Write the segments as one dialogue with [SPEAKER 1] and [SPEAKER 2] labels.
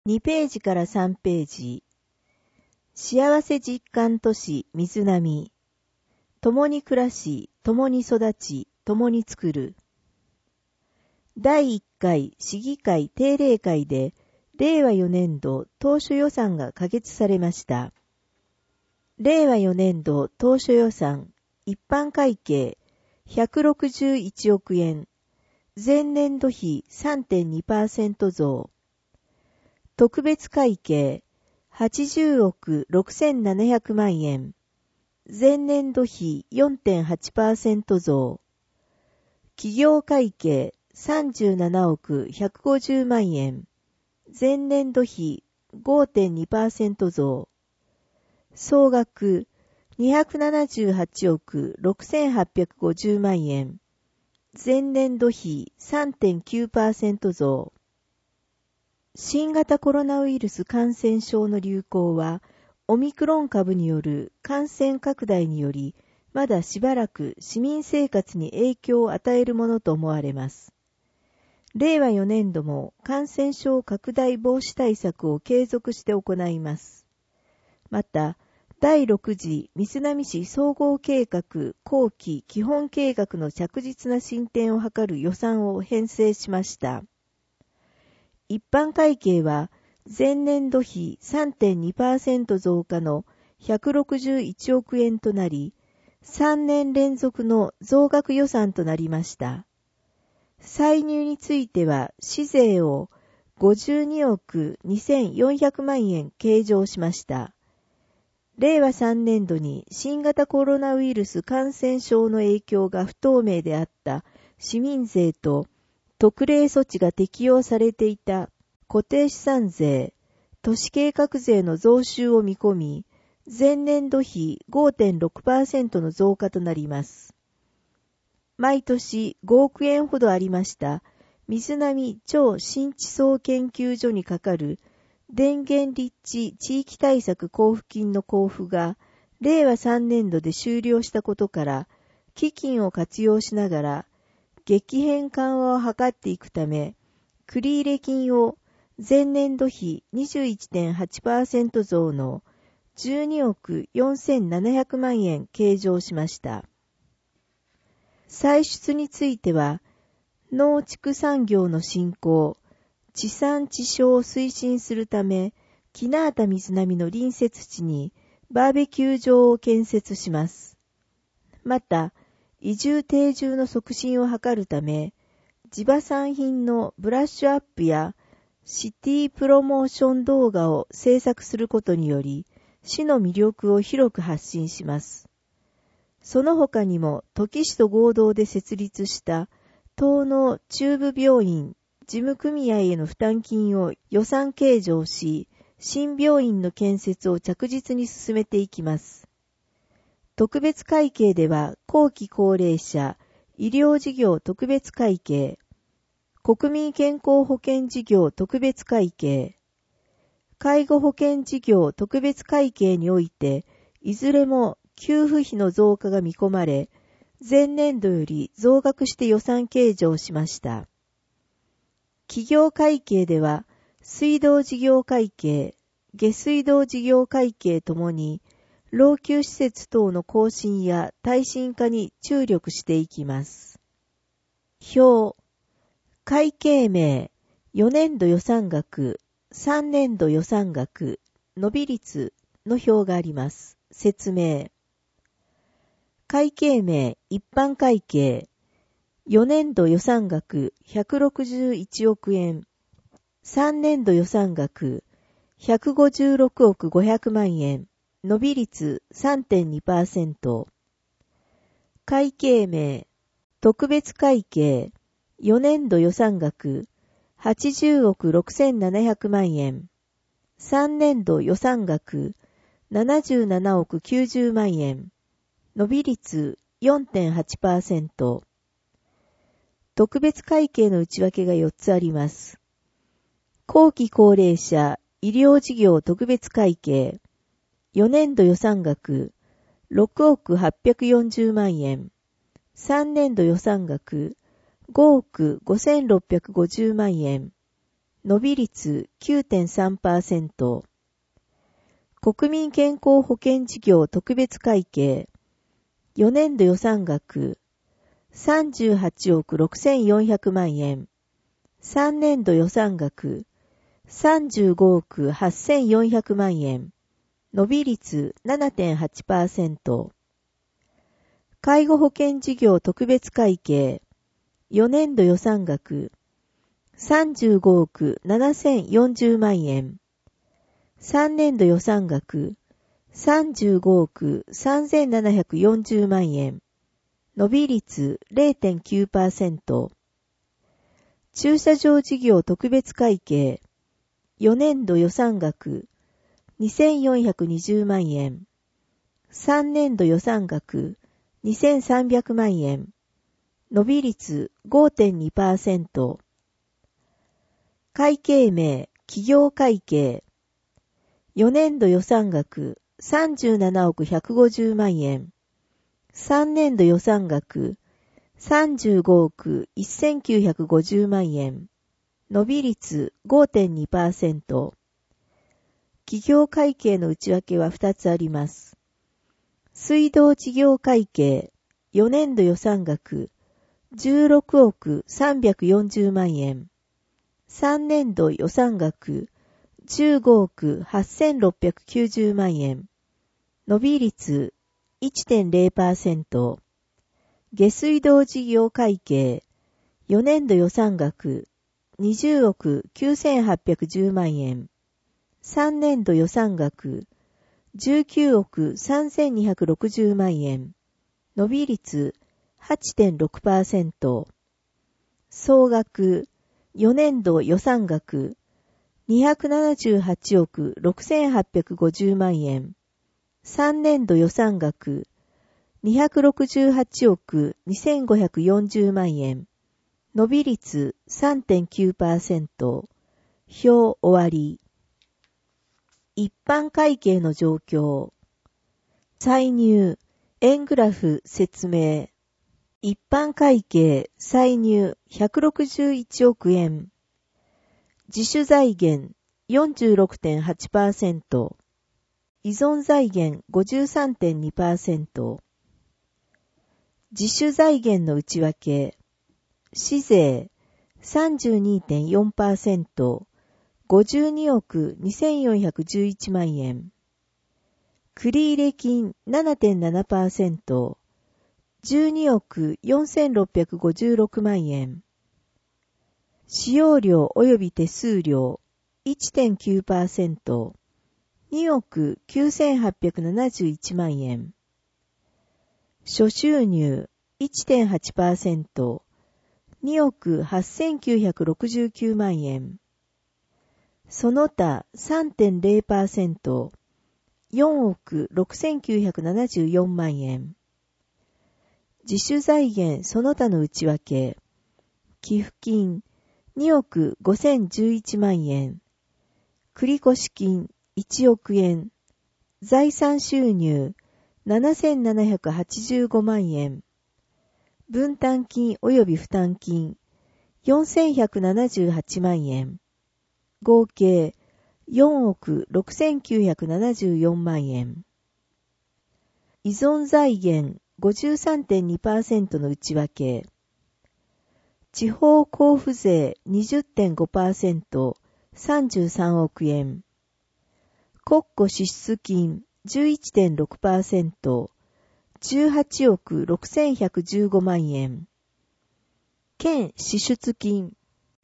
[SPEAKER 1] 2ページから3ページ。幸せ実感都市水波。共に暮らし、共に育ち、共に作る。第1回市議会定例会で、令和4年度当初予算が可決されました。令和4年度当初予算、一般会計161億円、前年度比 3.2% 増。特別会計80億6700万円、前年度比 4.8% 増。企業会計37億150万円、前年度比 5.2% 増。総額278億6850万円、前年度比 3.9% 増。新型コロナウイルス感染症の流行は、オミクロン株による感染拡大により、まだしばらく市民生活に影響を与えるものと思われます。令和4年度も感染症拡大防止対策を継続して行います。また、第6次水波市総合計画後期基本計画の着実な進展を図る予算を編成しました。一般会計は前年度比 3.2% 増加の161億円となり、3年連続の増額予算となりました。歳入については市税を52億2400万円計上しました。令和3年度に新型コロナウイルス感染症の影響が不透明であった市民税と特例措置が適用されていた固定資産税、都市計画税の増収を見込み、前年度比 5.6% の増加となります。毎年5億円ほどありました水波超新地層研究所にかかる電源立地地域対策交付金の交付が令和3年度で終了したことから、基金を活用しながら激変緩和を図っていくため、繰入金を前年度比 21.8% 増の12億4700万円計上しました。歳出については、農畜産業の振興、地産地消を推進するため、木名畑水波の隣接地にバーベキュー場を建設します。また、移住定住の促進を図るため、地場産品のブラッシュアップやシティプロモーション動画を制作することにより、市の魅力を広く発信します。その他にも、土岐市と合同で設立した東農中部病院事務組合への負担金を予算計上し、新病院の建設を着実に進めていきます。特別会計では、後期高齢者医療事業特別会計、国民健康保険事業特別会計、介護保険事業特別会計において、いずれも給付費の増加が見込まれ、前年度より増額して予算計上しました。企業会計では、水道事業会計、下水道事業会計ともに、老朽施設等の更新や耐震化に注力していきます。表、会計名、4年度予算額、3年度予算額、伸び率の表があります。説明。会計名、一般会計、4年度予算額161億円、3年度予算額156億500万円、伸び率 3.2%。会計名、特別会計、4年度予算額80億6700万円、3年度予算額77億90万円、伸び率 4.8%。特別会計の内訳が4つあります。後期高齢者医療事業特別会計、4年度予算額6億840万円、3年度予算額5億5650万円、 伸び率 9.3%。国民健康保険事業特別会計、4年度予算額、38億6400万円。3年度予算額、35億8400万円。伸び率 7.8%。介護保険事業特別会計、4年度予算額、35億7040万円。3年度予算額、35億3740万円。伸び率 0.9%。駐車場事業特別会計、4年度予算額、2420万円。3年度予算額、2300万円。伸び率 5.2%。会計名、企業会計。4年度予算額、37億150万円。3年度予算額、35億1950万円。伸び率 5.2%。企業会計の内訳は2つあります。水道事業会計、4年度予算額、16億340万円。3年度予算額、15億8690万円。伸び率 1.0%。下水道事業会計、4年度予算額、20億9810万円。3年度予算額、19億3260万円。伸び率 8.6%。総額、4年度予算額、278億6850万円。3年度予算額、268億2540万円。伸び率 3.9%。表終わり。一般会計の状況。歳入、円グラフ説明。一般会計歳入161億円。自主財源 46.8%。依存財源 53.2%。自主財源の内訳。市税 32.4%。52億2411万円。繰入金 7.7%。12億4656万円。使用料及び手数料 1.9%。2億9871万円。諸収入 1.8%。2億8969万円。その他 3.0%。4億6974万円。自主財源その他の内訳。寄付金2億5011万円。繰越金1億円。財産収入7785万円。分担金及び負担金4178万円。合計4億6974万円。依存財源 53.2% の内訳。地方交付税 20.5% 33億円。国庫支出金 11.6% 18億6115万円。県支出金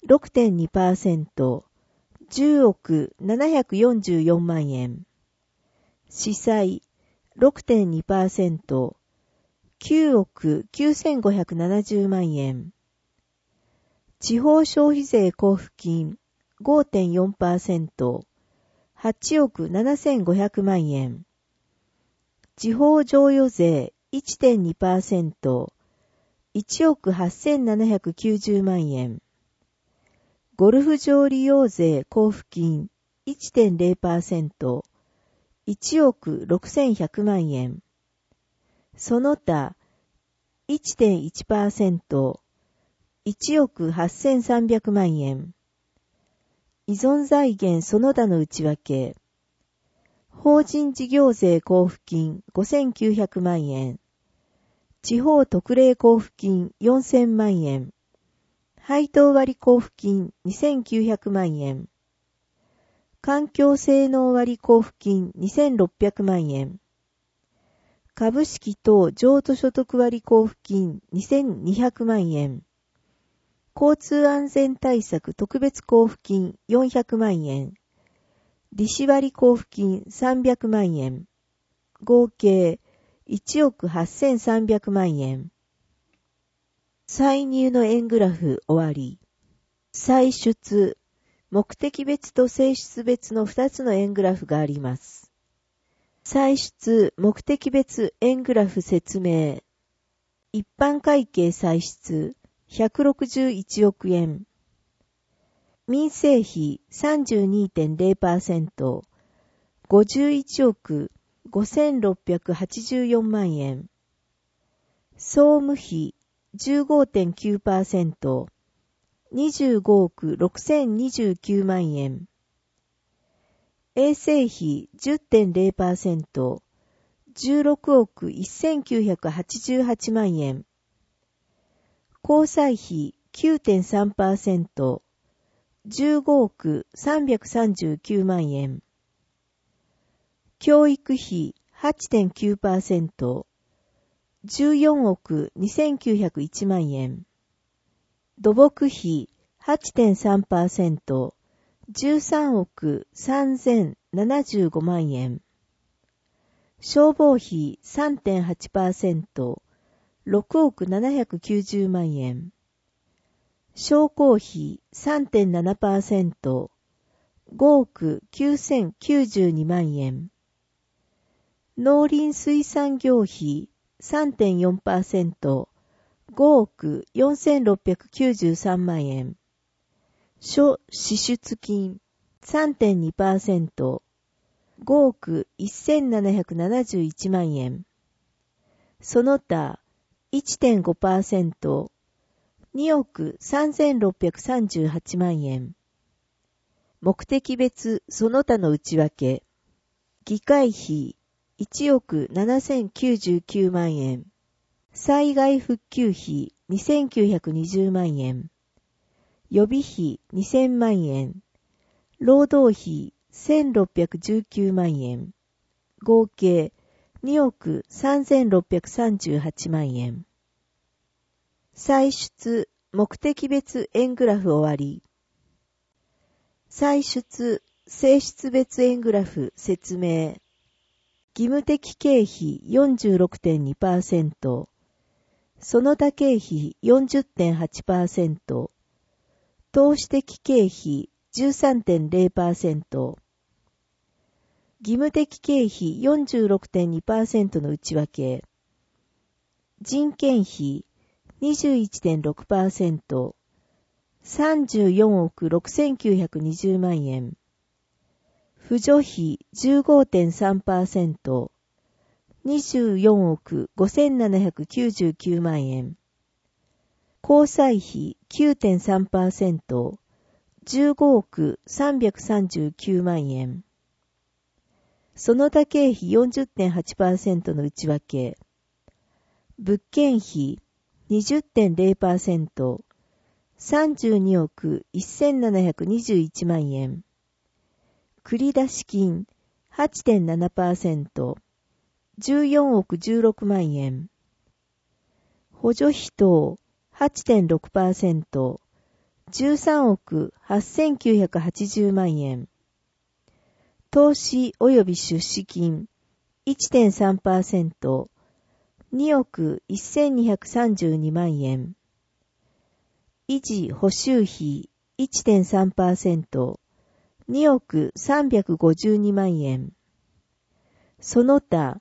[SPEAKER 1] 6.2% 10億744万円。司債 6.2% 9億9570万円。地方消費税交付金 5.4% 8億7500万円。地方譲与税 1.2% 1億8790万円。ゴルフ場利用税交付金 1.0% 1億6100万円。その他 1.1% 1億8300万円。 依存財源その他の内訳。法人事業税交付金5900万円。地方特例交付金4000万円。配当割交付金2900万円。環境性能割交付金2600万円。株式等譲渡所得割交付金2200万円。交通安全対策特別交付金400万円。利子割交付金300万円。合計1億8300万円。歳入の円グラフ終わり。歳出、目的別と性質別の2つの円グラフがあります。歳出、目的別円グラフ説明。一般会計歳出、161億円。民生費 32.0%、51億5684万円。総務費 15.9%、25億6029万円。衛生費 10.0%、16億1988万円。交際費 9.3%、15億339万円。教育費 8.9%、14億2901万円。土木費 8.3%、13億3075万円。消防費 3.8%、6億790万円。商工費 3.7%、5億9092万円。農林水産業費 3.4%、5億4693万円。諸支出金 3.2%、5億1771万円。その他 1.5%、2億3638万円。目的別その他の内訳。議会費1億7099万円。災害復旧費2920万円。予備費2000万円。労働費1619万円。合計2億3638万円。歳出、目的別円グラフ終わり。歳出、性質別円グラフ説明。義務的経費 46.2%、その他経費 40.8%、投資的経費 13.0%、義務的経費 46.2% の内訳。人件費 21.6%、34億6920万円。扶助費 15.3%、24億5799万円。交際費 9.3%、15億339万円。その他経費 40.8% の内訳。物件費 20.0%、32億1721万円。繰出金 8.7%、14億16万円。補助費等 8.6%、13億8980万円。投資及び出資金 1.3%、2億1232万円。維持補修費 1.3%、2億352万円。その他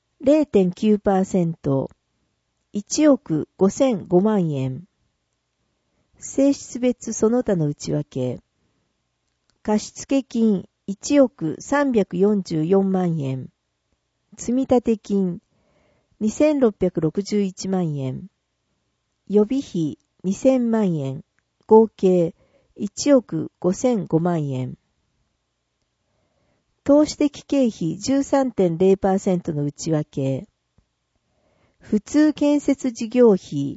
[SPEAKER 1] 0.9%、1億5005万円。性質別その他の内訳。貸付金1億344万円。積立金2661万円。予備費2000万円。合計 1億5005万円。投資的経費 13.0% の内訳。普通建設事業費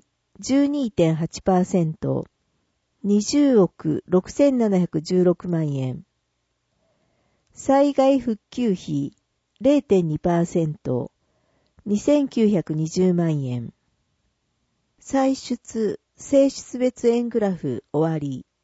[SPEAKER 1] 12.8%、20億6716万円。災害復旧費 0.2%、2920万円。歳出、性出別円グラフ終わり。